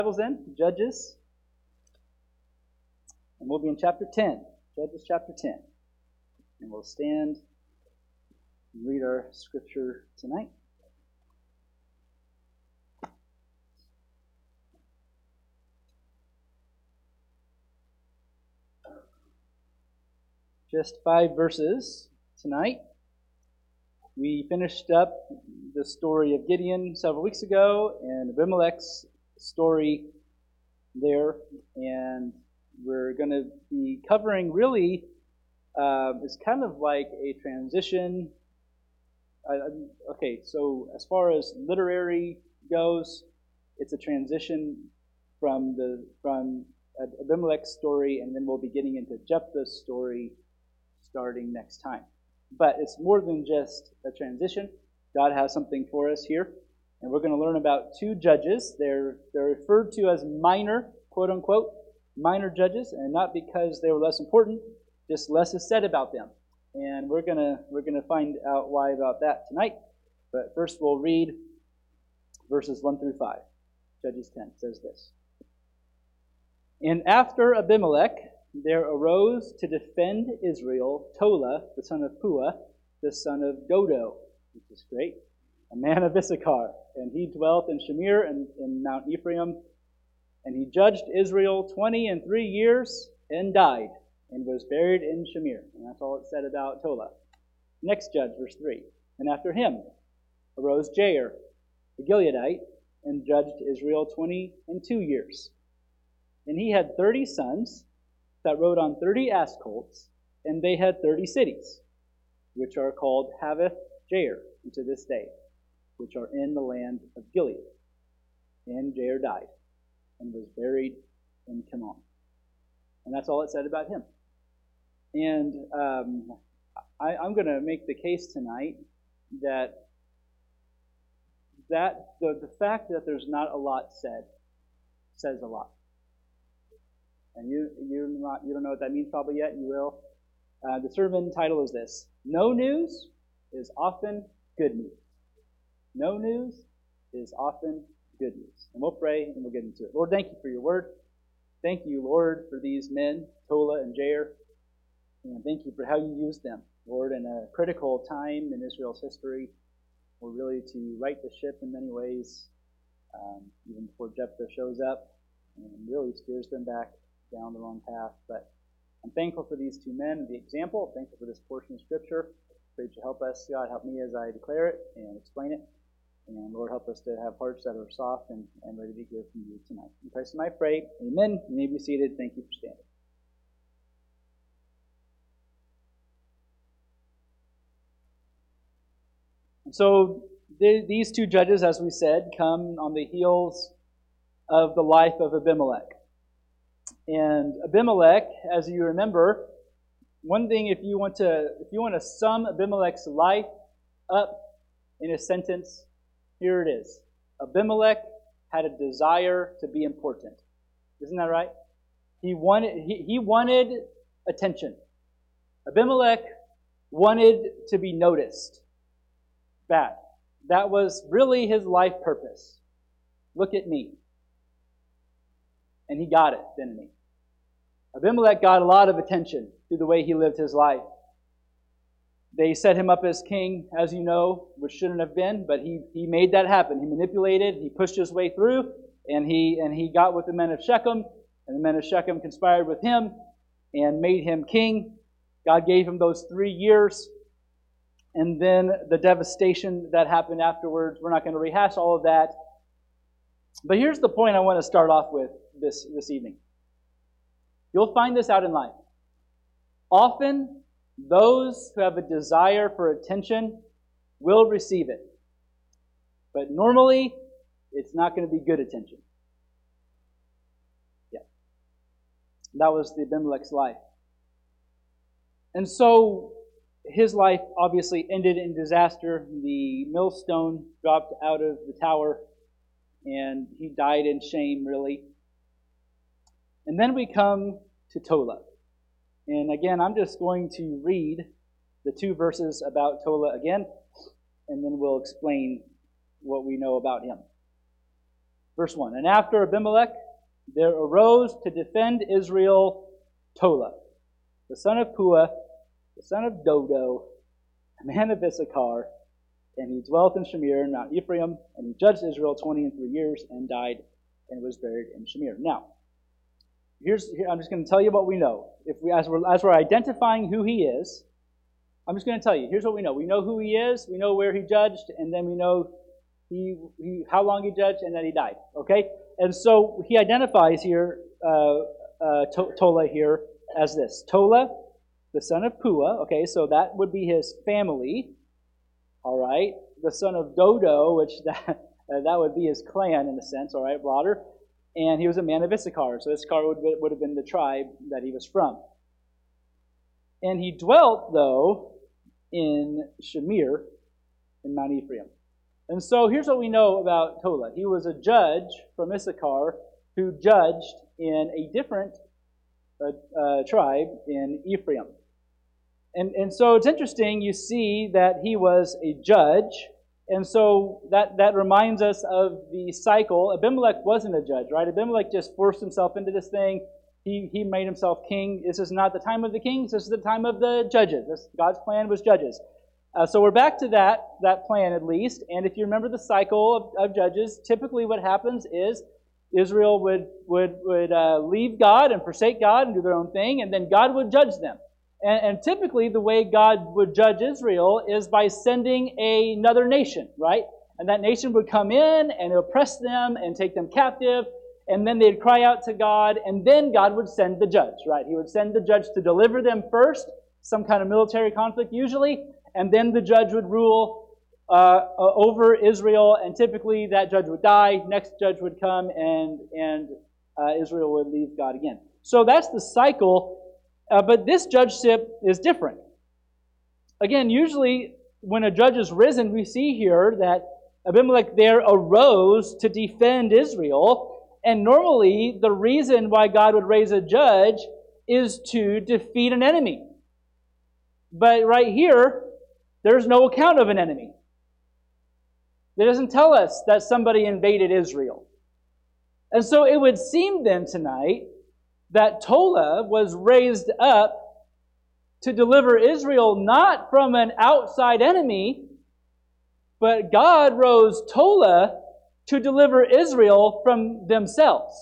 Bibles in, Judges, and we'll be in chapter 10, Judges chapter 10. And we'll stand and read our scripture tonight. Just 5 verses tonight. We finished up the story of Gideon several weeks ago and Abimelech's story there, and we're going to be covering really, it's kind of like a transition. Okay, so as far as literary goes, it's a transition from Abimelech's story, and then we'll be getting into Jephthah's story starting next time. But it's more than just a transition. God has something for us here. And we're going to learn about 2 judges. They're referred to as minor, quote unquote, minor judges, and not because they were less important, just less is said about them. And we're gonna find out why about that tonight. But first we'll read verses 1 through 5. Judges 10 says this. And after Abimelech, there arose to defend Israel Tola, the son of Puah, the son of Dodo, which is great, a man of Issachar. And he dwelt in Shamir and in Mount Ephraim. And he judged Israel 23 years and died, and was buried in Shamir. And that's all it said about Tola. Next judge, verse 3. And after him arose Jair, the Gileadite, and judged Israel 22 years. And he had 30 sons that rode on 30 ass colts, and they had 30 cities, which are called Havoth Jair unto this day, which are in the land of Gilead. And Jair died, and was buried in Kimon. And that's all it said about him. And I'm going to make the case tonight that the fact that there's not a lot said says a lot. And you don't know what that means probably yet. You will. The sermon title is this: No news is often good news. No news is often good news. And we'll pray and we'll get into it. Lord, thank you for your word. Thank you, Lord, for these men, Tola and Jair. And thank you for how you used them, Lord, in a critical time in Israel's history, or really to right the ship in many ways, even before Jephthah shows up and really steers them back down the wrong path. But I'm thankful for these 2 men and the example. I'm thankful for this portion of Scripture. Pray that you help us, God, help me as I declare it and explain it. And Lord, help us to have hearts that are soft and ready to hear from you tonight. In Christ's name I pray. Amen. You may be seated. Thank you for standing. So these 2 judges, as we said, come on the heels of the life of Abimelech. And Abimelech, as you remember, one thing, if you want to sum Abimelech's life up in a sentence, here it is. Abimelech had a desire to be important. Isn't that right? He wanted attention. Abimelech wanted to be noticed. That was really his life purpose. Look at me. And he got it, didn't he? Abimelech got a lot of attention through the way he lived his life. They set him up as king, as you know, which shouldn't have been, but he made that happen. He manipulated, he pushed his way through, and he got with the men of Shechem, and the men of Shechem conspired with him and made him king. God gave him those 3 years, and then the devastation that happened afterwards. We're not going to rehash all of that. But here's the point I want to start off with this evening. You'll find this out in life. Often, those who have a desire for attention will receive it. But normally, it's not going to be good attention. Yeah. That was the Abimelech's life. And so, his life obviously ended in disaster. The millstone dropped out of the tower, and he died in shame, really. And then we come to Tola. And again, I'm just going to read the 2 verses about Tola again, and then we'll explain what we know about him. Verse 1, and after Abimelech, there arose to defend Israel Tola, the son of Puah, the son of Dodo, a man of Issachar, and he dwelt in Shamir, in Mount Ephraim, and he judged Israel 23 years, and died, and was buried in Shamir. Now, I'm just going to tell you what we know. As we're identifying who he is, I'm just going to tell you, here's what we know. We know who he is, we know where he judged, and then we know how long he judged, and that he died. Okay? And so he identifies here, Tola here, as this. Tola, the son of Puah, okay, so that would be his family. All right? The son of Dodo, which that would be his clan in a sense, all right, broader. And he was a man of Issachar, so Issachar would have been the tribe that he was from. And he dwelt, though, in Shamir, in Mount Ephraim. And so here's what we know about Tola. He was a judge from Issachar who judged in a different tribe in Ephraim. And so it's interesting, you see that he was a judge, and so that reminds us of the cycle. Abimelech wasn't a judge, right? Abimelech just forced himself into this thing. He made himself king. This is not the time of the kings, this is the time of the judges. God's plan was judges. So we're back to that plan at least, and if you remember the cycle of judges, typically what happens is Israel would leave God and forsake God and do their own thing, and then God would judge them. And typically, the way God would judge Israel is by sending another nation, right? And that nation would come in and oppress them and take them captive, and then they'd cry out to God, and then God would send the judge, right? He would send the judge to deliver them first, some kind of military conflict usually, and then the judge would rule over Israel, and typically that judge would die, next judge would come, and Israel would leave God again. So that's the cycle. But this judgeship is different. Again, usually when a judge is risen, we see here that Abimelech there arose to defend Israel. And normally the reason why God would raise a judge is to defeat an enemy. But right here, there's no account of an enemy. It doesn't tell us that somebody invaded Israel. And so it would seem then tonight that Tola was raised up to deliver Israel not from an outside enemy, but God rose Tola to deliver Israel from themselves,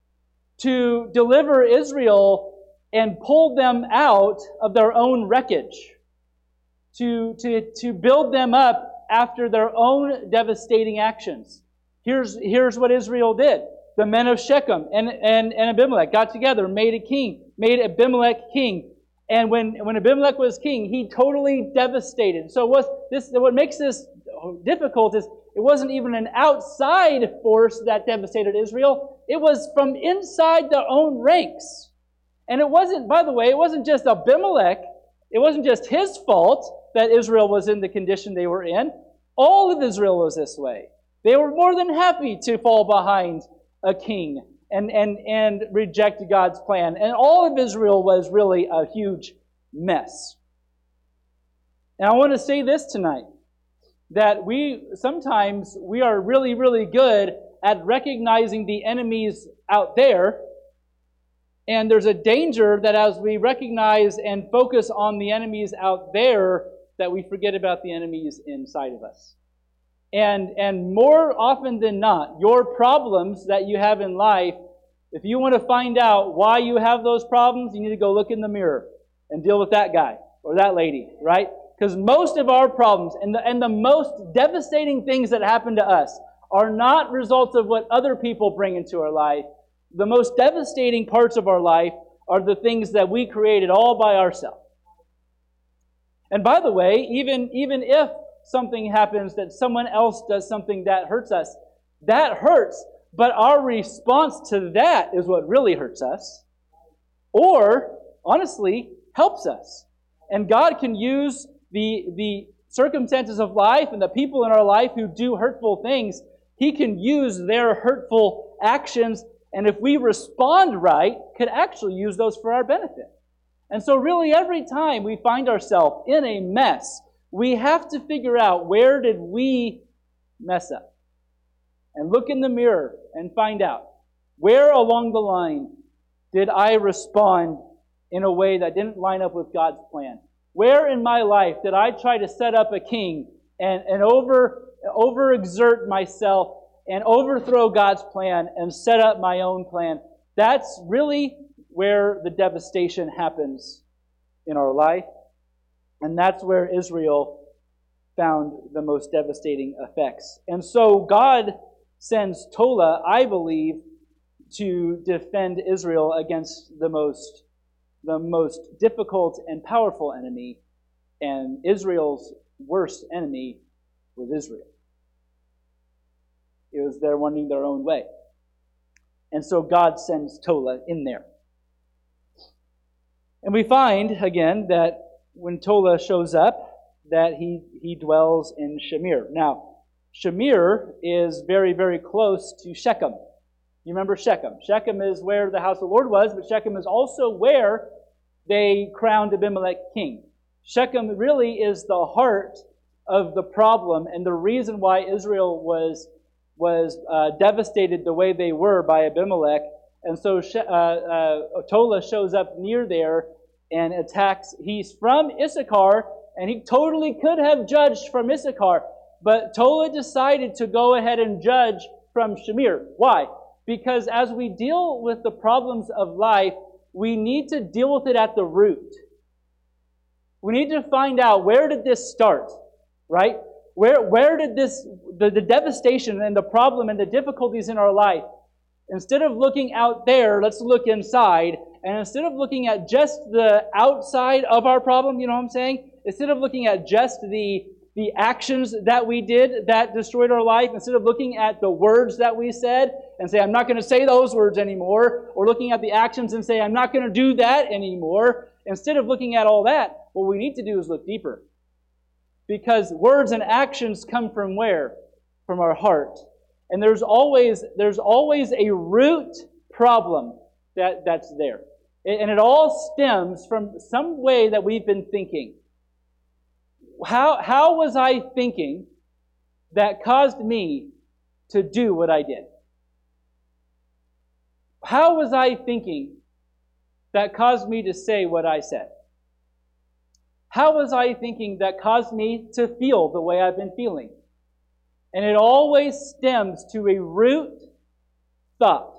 to deliver Israel and pull them out of their own wreckage, to build them up after their own devastating actions. Here's what Israel did. The men of Shechem and Abimelech got together, made made Abimelech king. And when Abimelech was king, he totally devastated. So what makes this difficult is it wasn't even an outside force that devastated Israel. It was from inside their own ranks. And it wasn't, by the way, it wasn't just Abimelech. It wasn't just his fault that Israel was in the condition they were in. All of Israel was this way. They were more than happy to fall behind a king and reject God's plan. And all of Israel was really a huge mess. And I want to say this tonight, that sometimes we are really, really good at recognizing the enemies out there. And there's a danger that as we recognize and focus on the enemies out there, that we forget about the enemies inside of us. And more often than not, your problems that you have in life, if you want to find out why you have those problems, you need to go look in the mirror and deal with that guy or that lady, right? Because most of our problems and the most devastating things that happen to us are not results of what other people bring into our life. The most devastating parts of our life are the things that we created all by ourselves. And by the way, even if something happens that someone else does something that hurts us, that hurts, but our response to that is what really hurts us, or honestly helps us. And God can use the circumstances of life and the people in our life who do hurtful things. He can use their hurtful actions, and if we respond right, could actually use those for our benefit. And so really every time we find ourselves in a mess, we have to figure out, where did we mess up? And look in the mirror and find out, where along the line did I respond in a way that didn't line up with God's plan? Where in my life did I try to set up a king and overexert myself and overthrow God's plan and set up my own plan? That's really where the devastation happens in our life. And that's where Israel found the most devastating effects. And so God sends Tola, I believe, to defend Israel against the most difficult and powerful enemy. And Israel's worst enemy was Israel. It was they're wanting their own way. And so God sends Tola in there. And we find, again, that when Tola shows up, that he dwells in Shamir. Now, Shamir is very, very close to Shechem. You remember Shechem. Shechem is where the house of the Lord was, but Shechem is also where they crowned Abimelech king. Shechem really is the heart of the problem and the reason why Israel was devastated the way they were by Abimelech. And so Tola shows up near there and attacks. He's from Issachar, and he totally could have judged from Issachar. But Tola decided to go ahead and judge from Shamir. Why? Because as we deal with the problems of life, we need to deal with it at the root. We need to find out, where did this start, right? Where did the devastation and the problem and the difficulties in our life, instead of looking out there, let's look inside. And instead of looking at just the outside of our problem, you know what I'm saying? Instead of looking at just the actions that we did that destroyed our life, instead of looking at the words that we said and say, I'm not going to say those words anymore, or looking at the actions and say, I'm not going to do that anymore, instead of looking at all that, what we need to do is look deeper. Because words and actions come from where? From our heart. And there's always a root problem that's there. And it all stems from some way that we've been thinking. How was I thinking that caused me to do what I did? How was I thinking that caused me to say what I said? How was I thinking that caused me to feel the way I've been feeling? And it always stems to a root thought.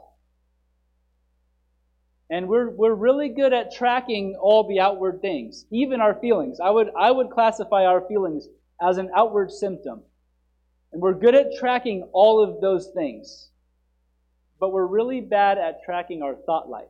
And we're really good at tracking all the outward things, even our feelings. I would classify our feelings as an outward symptom. And we're good at tracking all of those things. But we're really bad at tracking our thought life.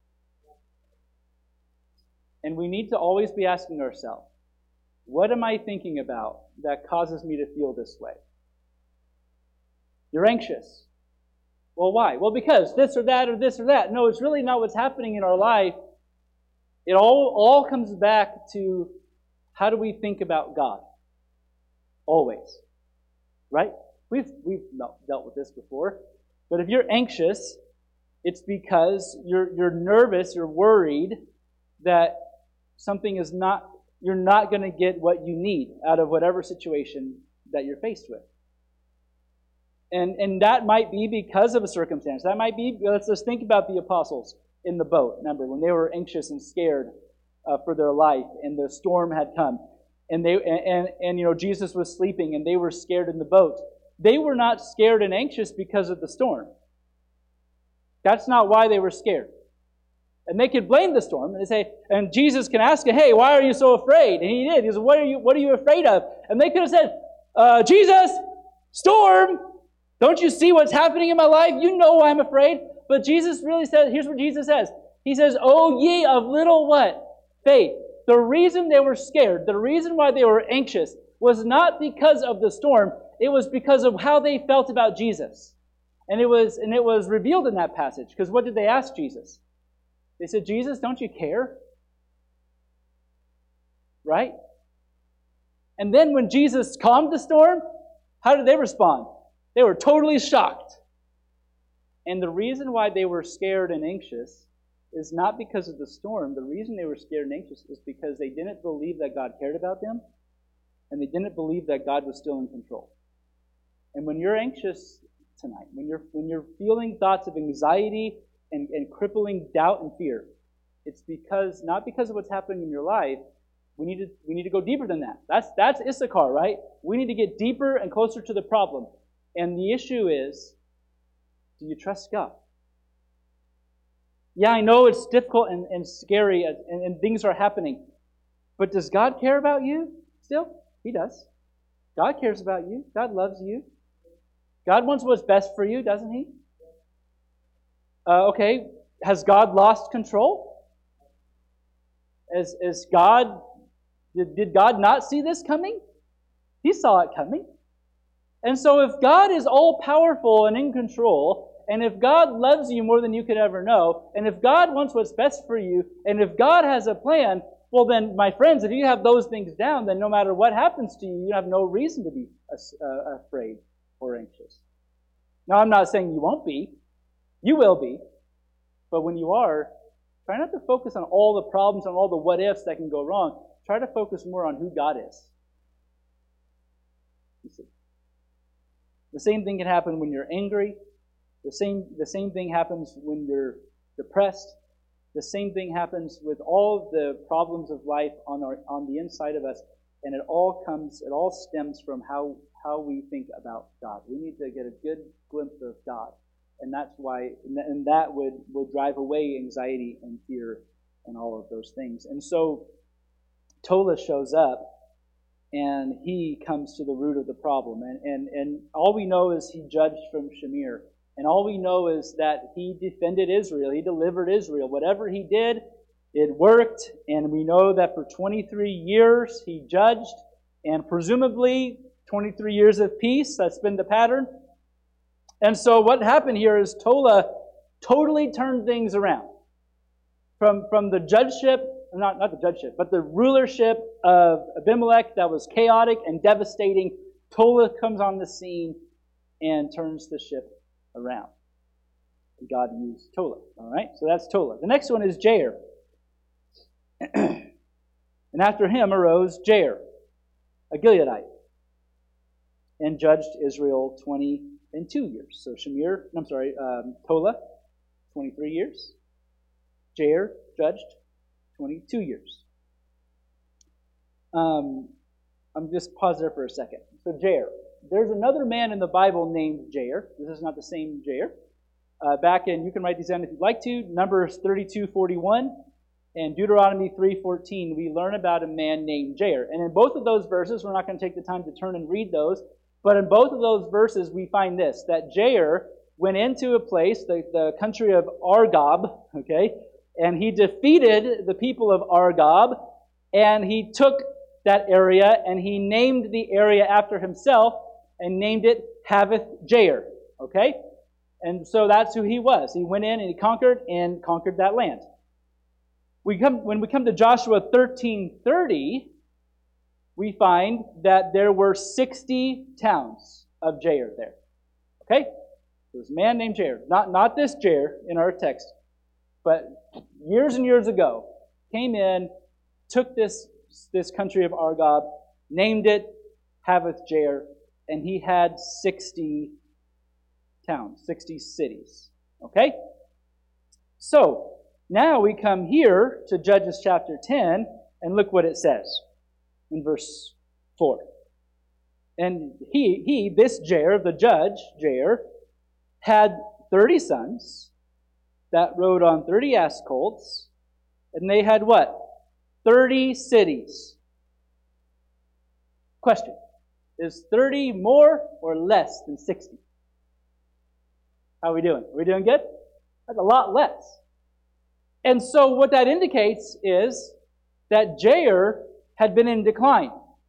And we need to always be asking ourselves, what am I thinking about that causes me to feel this way? You're anxious. Well, why? Well, because this or that or this or that. No, it's really not what's happening in our life. It all comes back to, how do we think about God? Always. Right? We've dealt with this before. But if you're anxious, it's because you're nervous, you're worried that you're not going to get what you need out of whatever situation that you're faced with. And that might be because of a circumstance. That might be, let's just think about the apostles in the boat. Remember, when they were anxious and scared for their life, and the storm had come, and Jesus was sleeping, and they were scared in the boat. They were not scared and anxious because of the storm. That's not why they were scared. And they could blame the storm, and they say, and Jesus can ask, hey, why are you so afraid? And he did. He said, what are you afraid of? And they could have said, Jesus, storm, don't you see what's happening in my life? You know why I'm afraid. But Jesus really says, here's what Jesus says. He says, oh ye of little what? Faith. The reason they were scared, the reason why they were anxious, was not because of the storm. It was because of how they felt about Jesus. And it was revealed in that passage. Because what did they ask Jesus? They said, Jesus, don't you care? Right? And then when Jesus calmed the storm, how did they respond? They were totally shocked. And the reason why they were scared and anxious is not because of the storm. The reason they were scared and anxious is because they didn't believe that God cared about them, and they didn't believe that God was still in control. And when you're anxious, tonight, when you're feeling thoughts of anxiety and crippling doubt and fear, it's not because of what's happening in your life. We need to go deeper than that. That's Issachar, right? We need to get deeper and closer to the problem. And the issue is, do you trust God? Yeah, I know it's difficult and scary and things are happening. But does God care about you still? He does. God cares about you. God loves you. God wants what's best for you, doesn't He? Okay, has God lost control? Did God not see this coming? He saw it coming. And so if God is all-powerful and in control, and if God loves you more than you could ever know, and if God wants what's best for you, and if God has a plan, well then, my friends, if you have those things down, then no matter what happens to you, you have no reason to be afraid or anxious. Now, I'm not saying you won't be. You will be. But when you are, try not to focus on all the problems and all the what-ifs that can go wrong. Try to focus more on who God is. You see. The same thing can happen when you're angry. The same thing happens when you're depressed. The same thing happens with all the problems of life on the inside of us, and it all stems from how we think about God. We need to get a good glimpse of God, and that's why, and that will drive away anxiety and fear and all of those things. And so Tola shows up, and he comes to the root of the problem, and all we know is he judged from Shamir. And all we know is that he defended Israel. He delivered Israel. Whatever he did, it worked. And we know that for 23 years he judged. And presumably 23 years of peace. That's been the pattern. And so what happened here is Tola totally turned things around. From the judgeship, not the judgeship, but the rulership of Abimelech that was chaotic and devastating, Tola comes on the scene and turns the ship around. God used Tola. All right, so that's Tola. The next one is Jair. And after him arose Jair, a Gileadite, and judged Israel 22 years. So Tola, 23 years. Jair judged 22 years. I'm just pause there for a second. So Jair. There's another man in the Bible named Jair. This is not the same Jair. You can write these down if you'd like to, Numbers 32:41 and Deuteronomy 3:14, we learn about a man named Jair. And in both of those verses, we're not going to take the time to turn and read those, but in both of those verses, we find this, that Jair went into a place, the country of Argob, okay, and he defeated the people of Argob, and he took that area, and he named the area after himself, and named it Havoth Jair. Okay? And so that's who he was. He went in and he conquered that land. When we come to Joshua 13:30, we find that there were 60 towns of Jair there. Okay? There was a man named Jair. Not this Jair in our text, but years and years ago, came in, took this country of Argob, named it Havoth Jair, and he had 60 towns, 60 cities. Okay? So, now we come here to Judges chapter 10, and look what it says in verse 4. And this Jair, the judge, Jair, had 30 sons that rode on 30 ass colts, and they had what? 30 cities. Question. Is 30 more or less than 60? How are we doing? Are we doing good? That's a lot less. And so what that indicates is that Jair had been in decline.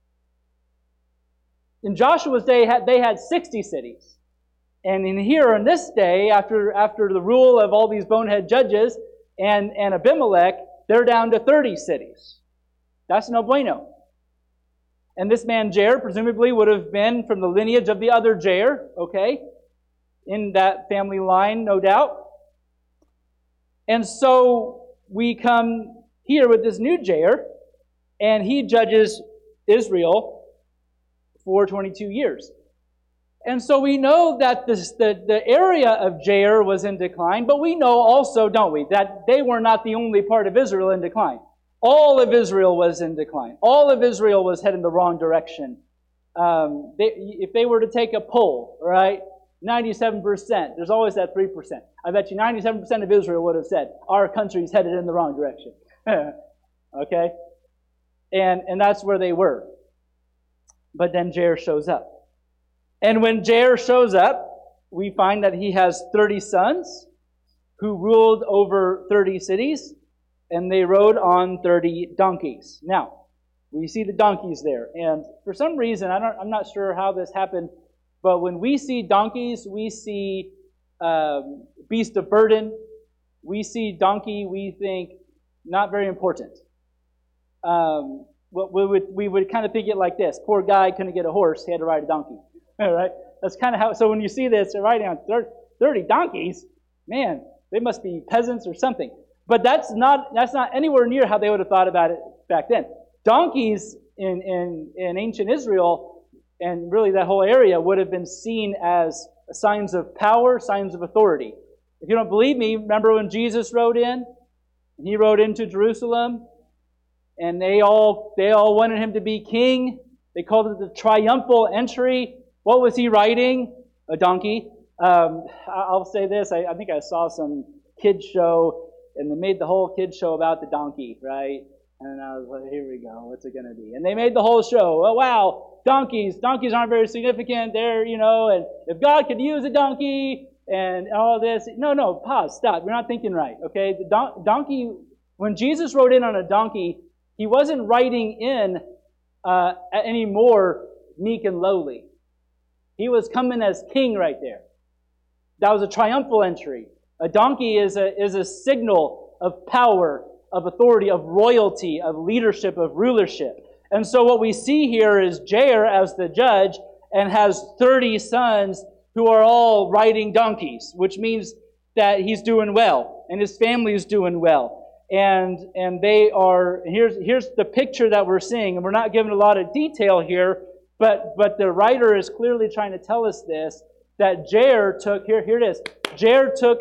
In Joshua's day, they had 60 cities. And in this day, after the rule of all these bonehead judges and Abimelech, they're down to 30 cities. That's no bueno. And this man Jair presumably would have been from the lineage of the other Jair, okay? In that family line, no doubt. And so we come here with this new Jair, and he judges Israel for 22 years. And so we know that the area of Jair was in decline, but we know also, don't we, that they were not the only part of Israel in decline. All of Israel was in decline. All of Israel was heading the wrong direction. If they were to take a poll, right, 97%, there's always that 3%. I bet you 97% of Israel would have said, our country's headed in the wrong direction. Okay? And that's where they were. But then Jair shows up. And when Jair shows up, we find that he has 30 sons who ruled over 30 cities, and they rode on 30 donkeys. Now, we see the donkeys there. And for some reason, I'm not sure how this happened, but when we see donkeys, we see beast of burden. We see donkey, we think not very important. We would kind of think it like this. Poor guy couldn't get a horse, he had to ride a donkey. All right? That's kind of how, so when you see this, they're riding on 30 donkeys, man, they must be peasants or something. But that's not anywhere near how they would have thought about it back then. Donkeys in ancient Israel, and really that whole area, would have been seen as signs of power, signs of authority. If you don't believe me, remember when Jesus rode in? And he rode into Jerusalem, and they all wanted him to be king. They called it the triumphal entry. What was he riding? A donkey. I'll say this. I think I saw some kids show, and they made the whole kids show about the donkey, right? And I was like, here we go. What's it going to be? And they made the whole show. Oh, wow, donkeys. Donkeys aren't very significant. They're, and if God could use a donkey and all this. No, pause, stop. You're not thinking right, okay? The donkey, when Jesus rode in on a donkey, he wasn't riding in any more meek and lowly. He was coming as king right there. That was a triumphal entry. A donkey is a signal of power, of authority, of royalty, of leadership, of rulership. And so what we see here is Jair as the judge and has 30 sons who are all riding donkeys, which means that he's doing well and his family is doing well. And they are, here's the picture that we're seeing, and we're not given a lot of detail here, but the writer is clearly trying to tell us this, that Jair took, here it is, Jair took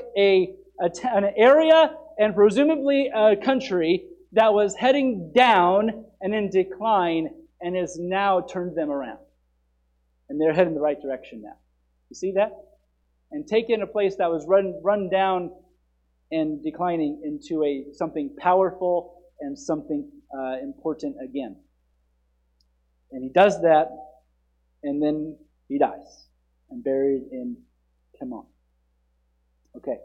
an area and presumably a country that was heading down and in decline and has now turned them around. And they're heading the right direction now. You see that? And taken a place that was run down and declining into something powerful and something important again. And he does that, and then he dies and buried in Kamon. Okay.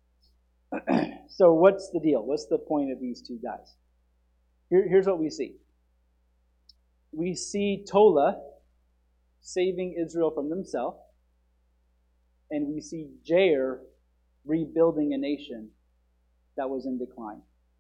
So what's the deal? What's the point of these two guys? Here's what we see. We see Tola saving Israel from themselves, and we see Jair rebuilding a nation that was in decline.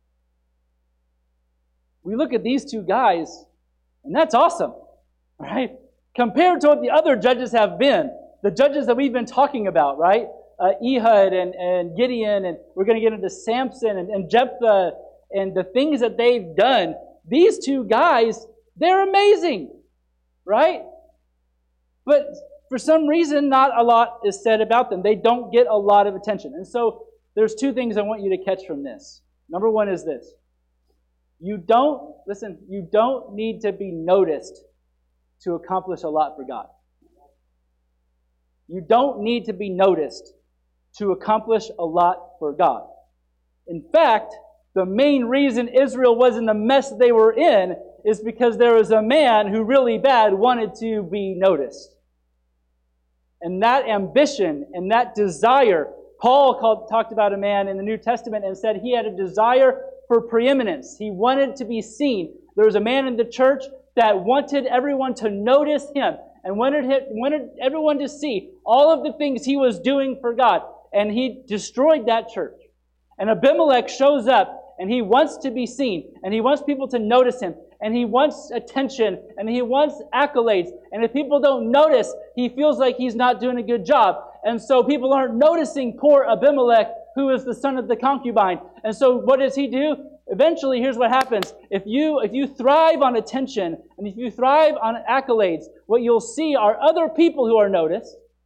We look at these two guys, and that's awesome, right? Compared to what the other judges have been, the judges that we've been talking about, right? Ehud and Gideon, and we're going to get into Samson and Jephthah and the things that they've done. These two guys, they're amazing, right? But for some reason, not a lot is said about them. They don't get a lot of attention. And so there's two things I want you to catch from this. Number one is this. You don't need to be noticed to accomplish a lot for God. You don't need to be noticed to accomplish a lot for God. In fact, the main reason Israel was in the mess they were in is because there was a man who really bad wanted to be noticed. And that ambition and that desire, Paul talked about a man in the New Testament and said he had a desire for preeminence. He wanted to be seen. There was a man in the church that wanted everyone to notice him and wanted everyone to see all of the things he was doing for God. And he destroyed that church. And Abimelech shows up, and he wants to be seen, and he wants people to notice him, and he wants attention, and he wants accolades. And if people don't notice, he feels like he's not doing a good job. And so people aren't noticing poor Abimelech, who is the son of the concubine. And so what does he do? Eventually, here's what happens. If you thrive on attention, and if you thrive on accolades, what you'll see are other people who are noticed,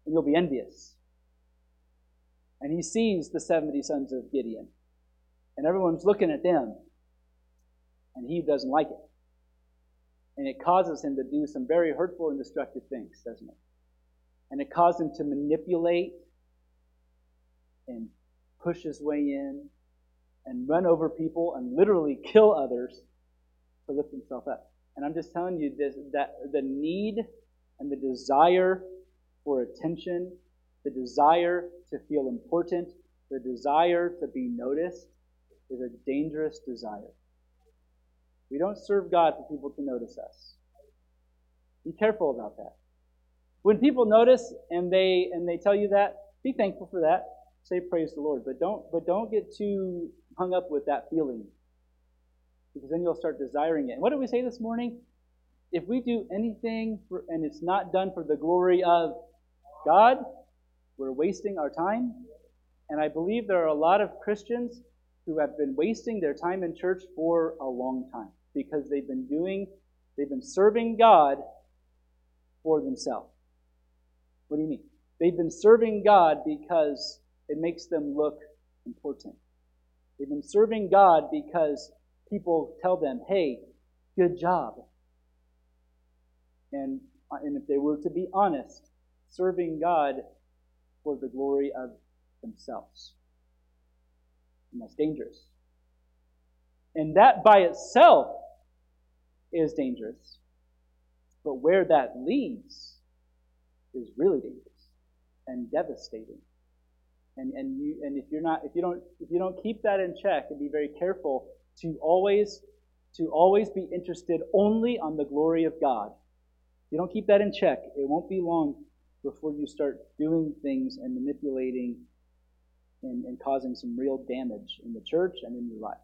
and you'll be envious. And he sees the 70 sons of Gideon, and everyone's looking at them, and he doesn't like it. And it causes him to do some very hurtful and destructive things, doesn't it? And it causes him to manipulate and push his way in and run over people and literally kill others to lift himself up. And I'm just telling you this, that the need and the desire for attention, the desire to feel important, the desire to be noticed is a dangerous desire. We don't serve God for people to notice us. Be careful about that. When people notice and they tell you that, be thankful for that. Say praise the Lord, but don't get too hung up with that feeling, because then you'll start desiring it. And what did we say this morning? If we do anything and it's not done for the glory of God, we're wasting our time. And I believe there are a lot of Christians who have been wasting their time in church for a long time because they've been serving God for themselves. What do you mean? They've been serving God because it makes them look important. They've been serving God because people tell them, hey, good job. And if they were to be honest, serving God for the glory of themselves. And that's dangerous. And that by itself is dangerous. But where that leads is really dangerous and devastating. And if you don't keep that in check and be very careful to always be interested only on the glory of God. If you don't keep that in check, it won't be long before you start doing things and manipulating and causing some real damage in the church and in your life.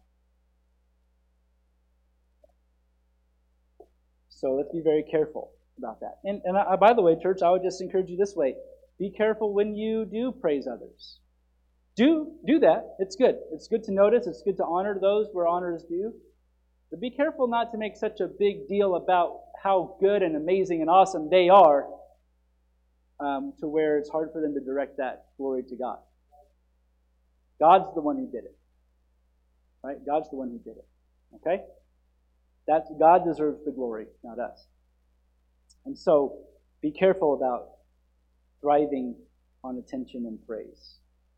So let's be very careful about that. And by the way, church, I would just encourage you this way. Be careful when you do praise others. Do that. It's good. It's good to notice. It's good to honor those where honor is due. But be careful not to make such a big deal about how good and amazing and awesome they are to where it's hard for them to direct that glory to God. God's the one who did it. Right? God's the one who did it. Okay? God deserves the glory, not us. And so, be careful about thriving on attention and praise.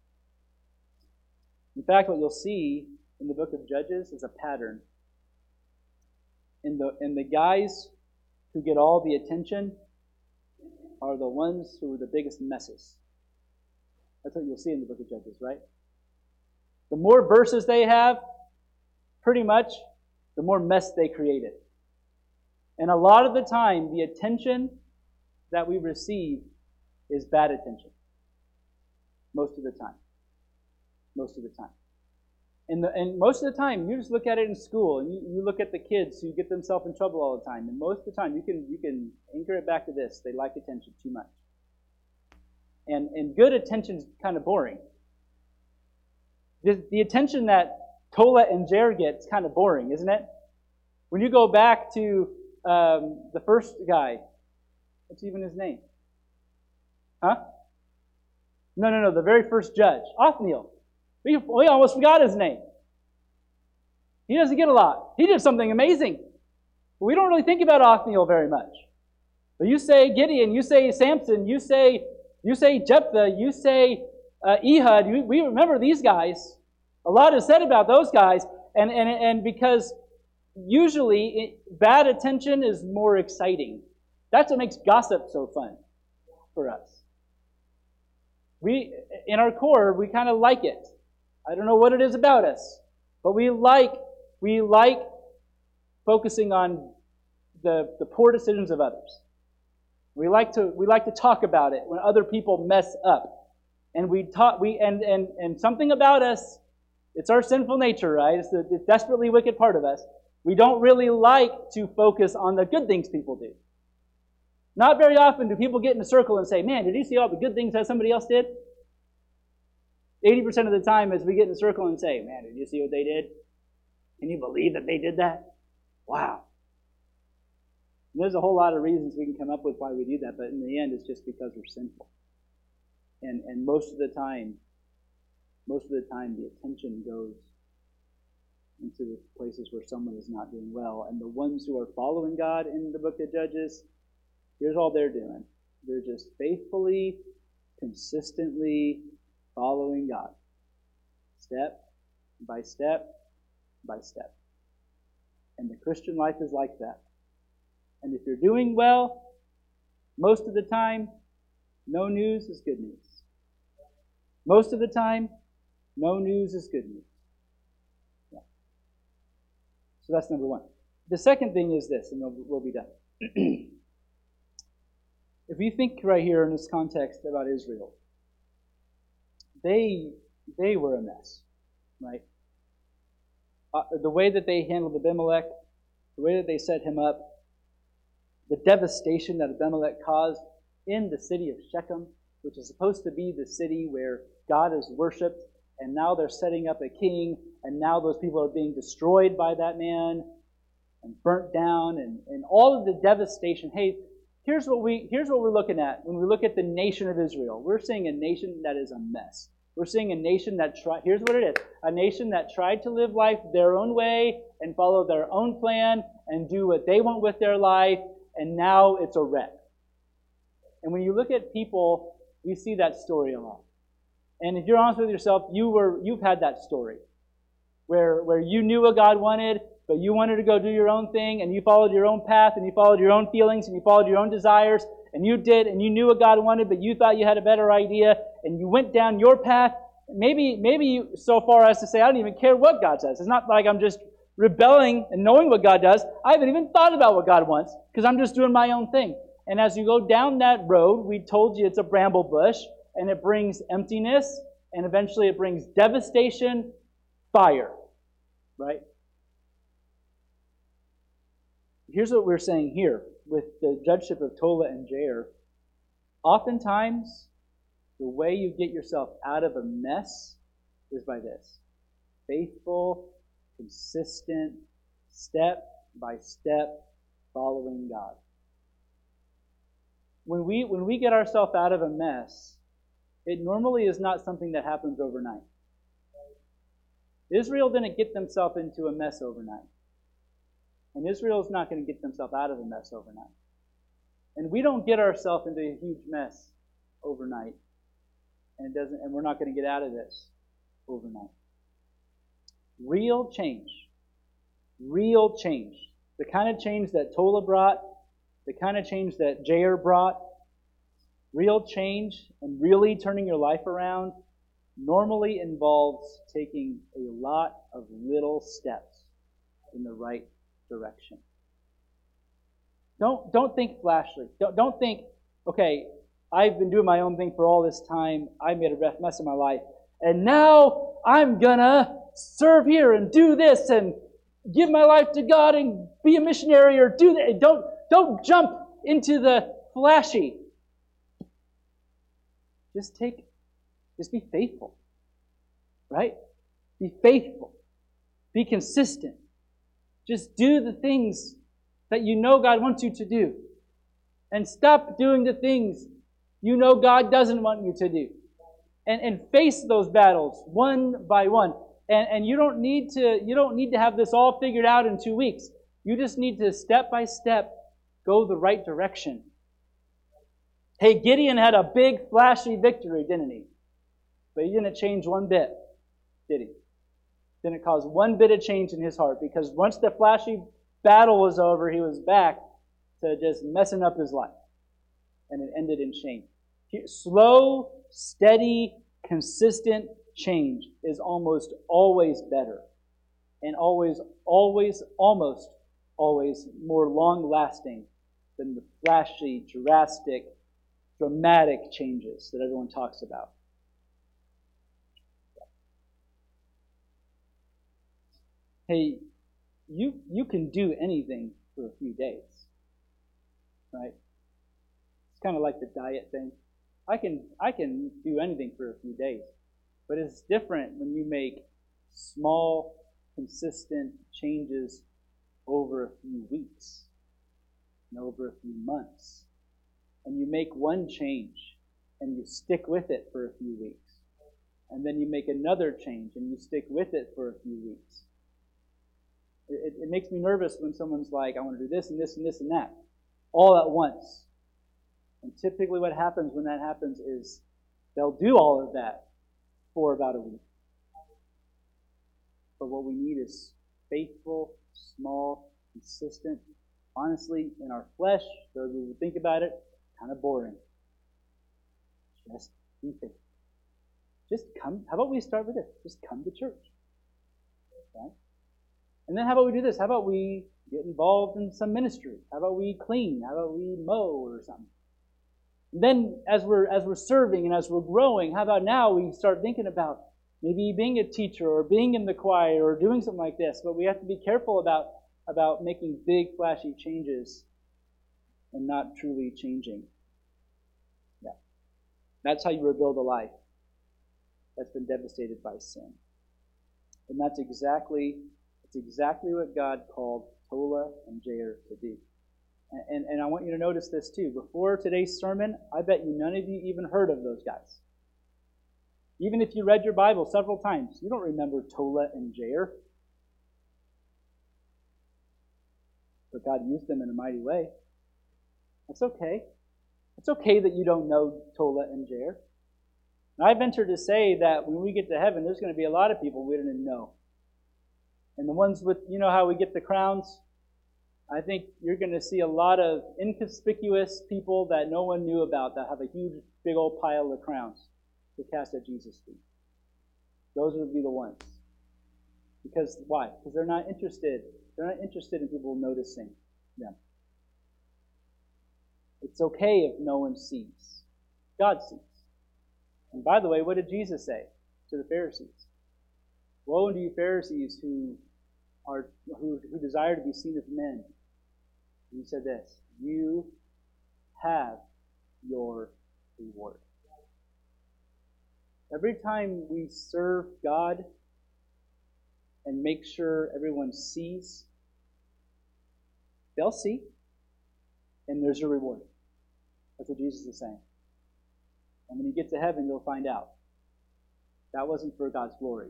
In fact, what you'll see in the book of Judges is a pattern. And the guys who get all the attention are the ones who are the biggest messes. That's what you'll see in the book of Judges, right? The more verses they have, pretty much, the more mess they created. And a lot of the time, the attention that we receive is bad attention. Most of the time. Most of the time. And most of the time, you just look at it in school, and you look at the kids who get themselves in trouble all the time. And most of the time, you can anchor it back to this: they like attention too much. And good attention is kind of boring. The attention that Tola and Jer get is kind of boring, isn't it? When you go back to the first guy, what's even his name? Huh? No, the very first judge, Othniel. We almost forgot his name. He doesn't get a lot. He did something amazing. But we don't really think about Othniel very much. But you say Gideon, you say Samson, you say Jephthah, you say Ehud. We remember these guys. A lot is said about those guys. And because usually bad attention is more exciting. That's what makes gossip so fun for us. In our core, we kind of like it. I don't know what it is about us, but we like focusing on the poor decisions of others. We like to talk about it when other people mess up, and and something about us. It's our sinful nature, right? It's the desperately wicked part of us. We don't really like to focus on the good things people do. Not very often do people get in a circle and say, "Man, did you see all the good things that somebody else did?" 80% of the time as we get in a circle and say, "Man, did you see what they did? Can you believe that they did that? Wow." And there's a whole lot of reasons we can come up with why we do that, but in the end, it's just because we're sinful. And most of the time, the attention goes into the places where someone is not doing well. And the ones who are following God in the book of Judges, here's all they're doing. They're just faithfully, consistently following God. Step by step by step. And the Christian life is like that. And if you're doing well, most of the time, no news is good news. Most of the time, no news is good news. Yeah. So that's number one. The second thing is this, and we'll be done. If you think right here in this context about Israel, they were a mess, right? The way that they handled Abimelech, the way that they set him up, the devastation that Abimelech caused in the city of Shechem, which is supposed to be the city where God is worshipped, and now they're setting up a king, and now those people are being destroyed by that man and burnt down, and all of the devastation. Hey, here's what we're looking at when we look at the nation of Israel. We're seeing a nation that is a mess. We're seeing a nation that here's what it is. A nation that tried to live life their own way and follow their own plan and do what they want with their life, and now it's a wreck. And when you look at people, we see that story a lot. And if you're honest with yourself, you've had that story where you knew what God wanted, but you wanted to go do your own thing, and you followed your own path, and you followed your own feelings, and you followed your own desires, and you did, and you knew what God wanted, but you thought you had a better idea, and you went down your path. Maybe you so far as to say, I don't even care what God says. It's not like I'm just rebelling and knowing what God does. I haven't even thought about what God wants, because I'm just doing my own thing. And as you go down that road, we told you it's a bramble bush, and it brings emptiness, and eventually it brings devastation, fire, right? Here's what we're saying here with the judgeship of Tola and Jair. Oftentimes, the way you get yourself out of a mess is by this. Faithful, consistent, step by step following God. When we get ourselves out of a mess, it normally is not something that happens overnight. Israel didn't get themselves into a mess overnight. And Israel is not going to get themselves out of a mess overnight. And we don't get ourselves into a huge mess overnight. And we're not going to get out of this overnight. Real change. Real change. The kind of change that Tola brought, the kind of change that Jair brought, real change and really turning your life around normally involves taking a lot of little steps in the right direction. Don't think flashly. Don't think, okay, I've been doing my own thing for all this time. I made a mess of my life. And now I'm gonna serve here and do this and give my life to God and be a missionary or do that. Don't jump into the flashy. Just be faithful. Right? Be faithful. Be consistent. Just do the things that you know God wants you to do. And stop doing the things you know God doesn't want you to do. And face those battles one by one. And you don't need to have this all figured out in 2 weeks. You just need to step by step go the right direction. Hey, Gideon had a big flashy victory, didn't he? But he didn't change one bit, did he? Didn't cause one bit of change in his heart, because once the flashy battle was over, he was back to just messing up his life. And it ended in shame. Slow, steady, consistent change is almost always better. And almost always more long-lasting than the flashy, dramatic changes that everyone talks about. Hey, you can do anything for a few days, right? It's kind of like the diet thing. I can do anything for a few days, but it's different when you make small, consistent changes over a few weeks and over a few months. And you make one change, and you stick with it for a few weeks. And then you make another change and you stick with it for a few weeks. It makes me nervous when someone's like, I want to do this and this and this and that, all at once. And typically what happens when that happens is they'll do all of that for about a week. But what we need is faithful, small, consistent. Honestly, in our flesh, those who would think about it, kind of boring. Just be faithful. Just come. How about we start with this? Just come to church. Right? And then how about we do this? How about we get involved in some ministry? How about we clean? How about we mow or something? And then as we're serving and as we're growing, how about now we start thinking about maybe being a teacher or being in the choir or doing something like this. But we have to be careful about making big, flashy changes and not truly changing. Yeah. That's how you rebuild a life that's been devastated by sin. And that's exactly what God called Tola and Jair to do. And I want you to notice this too. Before today's sermon, I bet you none of you even heard of those guys. Even if you read your Bible several times, you don't remember Tola and Jair. But God used them in a mighty way. That's okay. It's okay that you don't know Tola and Jair. And I venture to say that when we get to heaven, there's going to be a lot of people we didn't know. And the ones with, you know how we get the crowns? I think you're going to see a lot of inconspicuous people that no one knew about that have a huge, big old pile of crowns to cast at Jesus' feet. Those would be the ones. Because why? Because they're not interested. They're not interested in people noticing them. It's okay if no one sees. God sees. And by the way, what did Jesus say to the Pharisees? Woe unto you Pharisees who desire to be seen of men. And he said this, you have your reward. Every time we serve God and make sure everyone sees, they'll see, and there's your reward. That's what Jesus is saying. And when you get to heaven, you'll find out. That wasn't for God's glory.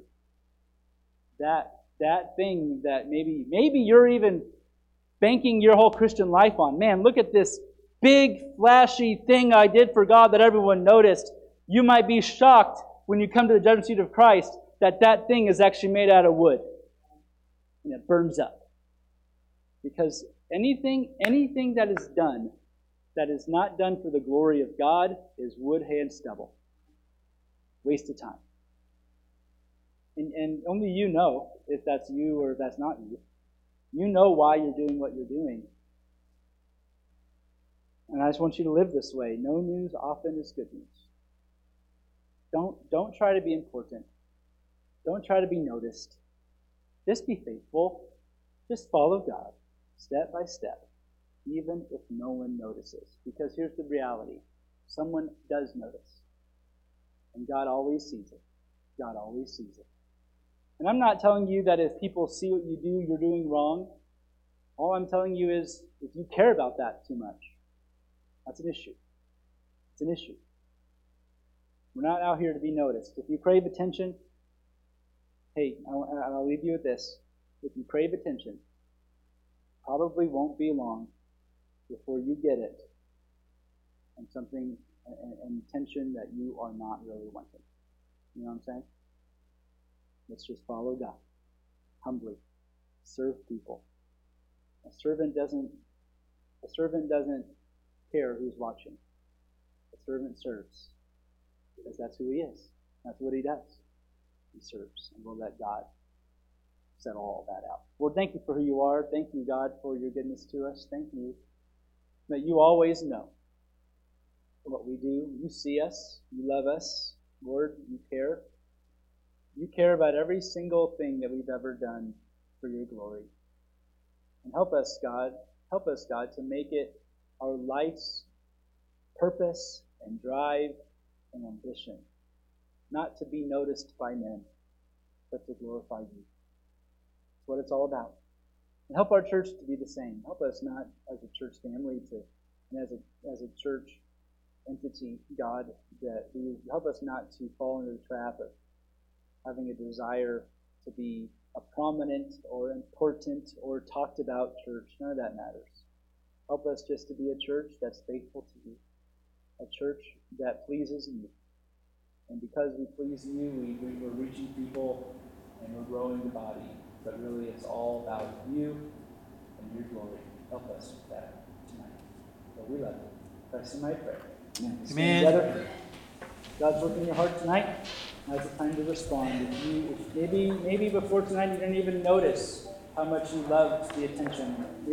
That thing that maybe you're even banking your whole Christian life on. Man, look at this big, flashy thing I did for God that everyone noticed. You might be shocked when you come to the judgment seat of Christ that thing is actually made out of wood. And it burns up. Because anything that is done that is not done for the glory of God is wood, hay, and stubble. Waste of time. And only you know if that's you or if that's not you. You know why you're doing what you're doing. And I just want you to live this way. No news often is good news. Don't try to be important. Don't try to be noticed. Just be faithful. Just follow God, step by step, even if no one notices. Because here's the reality. Someone does notice. And God always sees it. God always sees it. And I'm not telling you that if people see what you do, you're doing wrong. All I'm telling you is if you care about that too much, that's an issue. It's an issue. We're not out here to be noticed. If you crave attention, hey, I'll leave you with this. If you crave attention, probably won't be long before you get it and something, an attention that you are not really wanting. You know what I'm saying? Let's just follow God. Humbly. Serve people. A servant doesn't care who's watching. A servant serves. Because that's who he is. That's what he does. He serves. And we'll let God settle all that out. Lord, thank you for who you are. Thank you, God, for your goodness to us. Thank you that you always know what we do. You see us. You love us. Lord, you care. You care about every single thing that we've ever done for your glory. And help us, God, to make it our life's purpose and drive and ambition, not to be noticed by men, but to glorify you. That's what it's all about. And help our church to be the same. Help us not as a church family and as a church entity, God, that you help us not to fall into the trap of having a desire to be a prominent or important or talked about church. None of that matters. Help us just to be a church that's faithful to you, a church that pleases you. And because we please you, we're reaching people and we're growing the body. But really, it's all about you and your glory. Help us with that tonight. But we love you. Christ in I pray. Amen. Amen. God's working in your heart tonight. Now's the time to respond. If maybe before tonight you didn't even notice how much you loved the attention.